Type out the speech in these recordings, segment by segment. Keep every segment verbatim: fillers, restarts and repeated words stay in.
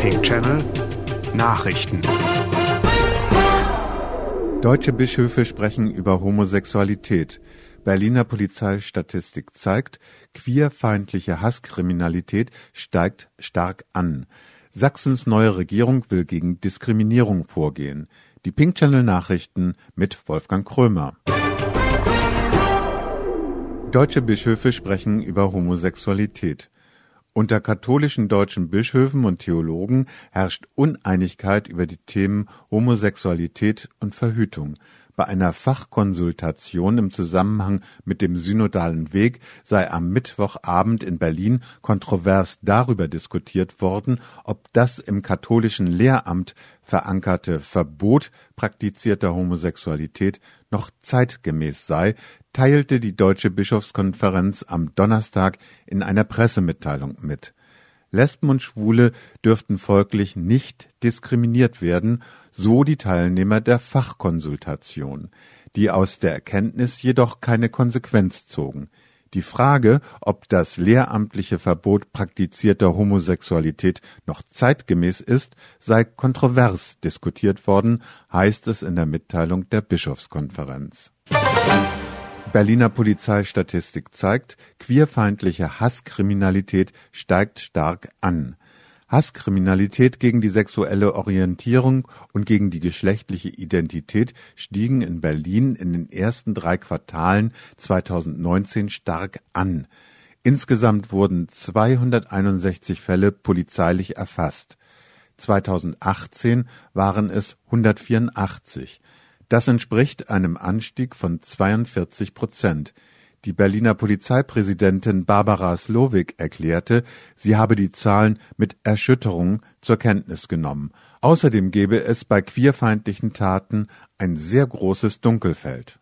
Pink Channel Nachrichten. Deutsche Bischöfe sprechen über Homosexualität. Berliner Polizeistatistik zeigt, queerfeindliche Hasskriminalität steigt stark an. Sachsens neue Regierung will gegen Diskriminierung vorgehen. Die Pink Channel Nachrichten mit Wolfgang Krömer. Deutsche Bischöfe sprechen über Homosexualität. Unter katholischen deutschen Bischöfen und Theologen herrscht Uneinigkeit über die Themen Homosexualität und Verhütung. Bei einer Fachkonsultation im Zusammenhang mit dem synodalen Weg sei am Mittwochabend in Berlin kontrovers darüber diskutiert worden, ob das im katholischen Lehramt verankerte Verbot praktizierter Homosexualität noch zeitgemäß sei, teilte die Deutsche Bischofskonferenz am Donnerstag in einer Pressemitteilung mit. Lesben und Schwule dürften folglich nicht diskriminiert werden, so die Teilnehmer der Fachkonsultation, die aus der Erkenntnis jedoch keine Konsequenz zogen. Die Frage, ob das lehramtliche Verbot praktizierter Homosexualität noch zeitgemäß ist, sei kontrovers diskutiert worden, heißt es in der Mitteilung der Bischofskonferenz. Berliner Polizeistatistik zeigt, queerfeindliche Hasskriminalität steigt stark an. Hasskriminalität gegen die sexuelle Orientierung und gegen die geschlechtliche Identität stiegen in Berlin in den ersten drei Quartalen zweitausendneunzehn stark an. Insgesamt wurden zweihunderteinundsechzig Fälle polizeilich erfasst. zweitausendachtzehn waren es hundertvierundachtzig. Das entspricht einem Anstieg von zweiundvierzig Prozent. Die Berliner Polizeipräsidentin Barbara Slowik erklärte, sie habe die Zahlen mit Erschütterung zur Kenntnis genommen. Außerdem gebe es bei queerfeindlichen Taten ein sehr großes Dunkelfeld.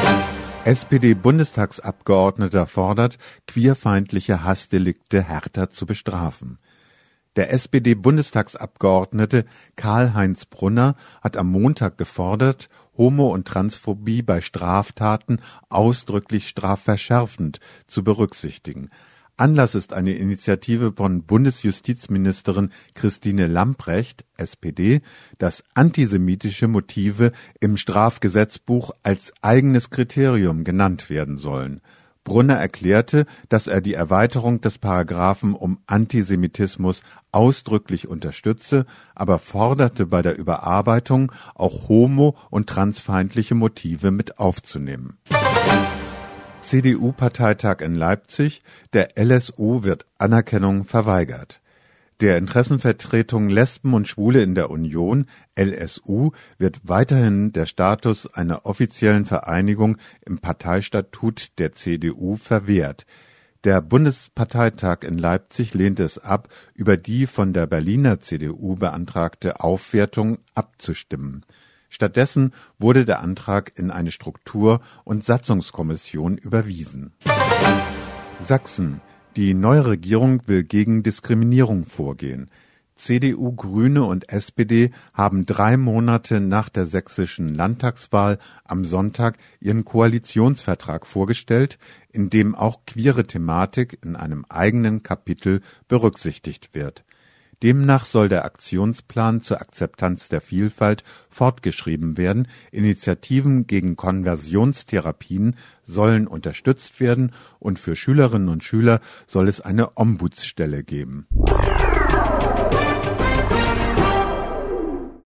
S P D-Bundestagsabgeordneter fordert, queerfeindliche Hassdelikte härter zu bestrafen. Der S P D-Bundestagsabgeordnete Karl-Heinz Brunner hat am Montag gefordert, Homo- und Transphobie bei Straftaten ausdrücklich strafverschärfend zu berücksichtigen. Anlass ist eine Initiative von Bundesjustizministerin Christine Lambrecht, S P D, dass antisemitische Motive im Strafgesetzbuch als eigenes Kriterium genannt werden sollen. Brunner erklärte, dass er die Erweiterung des Paragraphen um Antisemitismus ausdrücklich unterstütze, aber forderte bei der Überarbeitung auch homo- und transfeindliche Motive mit aufzunehmen. C D U-Parteitag in Leipzig, der L S U wird Anerkennung verweigert. Der Interessenvertretung Lesben und Schwule in der Union, L S U, wird weiterhin der Status einer offiziellen Vereinigung im Parteistatut der C D U verwehrt. Der Bundesparteitag in Leipzig lehnte es ab, über die von der Berliner C D U beantragte Aufwertung abzustimmen. Stattdessen wurde der Antrag in eine Struktur- und Satzungskommission überwiesen. Sachsen. Die neue Regierung will gegen Diskriminierung vorgehen. C D U, Grüne und S P D haben drei Monate nach der sächsischen Landtagswahl am Sonntag ihren Koalitionsvertrag vorgestellt, in dem auch queere Thematik in einem eigenen Kapitel berücksichtigt wird. Demnach soll der Aktionsplan zur Akzeptanz der Vielfalt fortgeschrieben werden, Initiativen gegen Konversionstherapien sollen unterstützt werden und für Schülerinnen und Schüler soll es eine Ombudsstelle geben.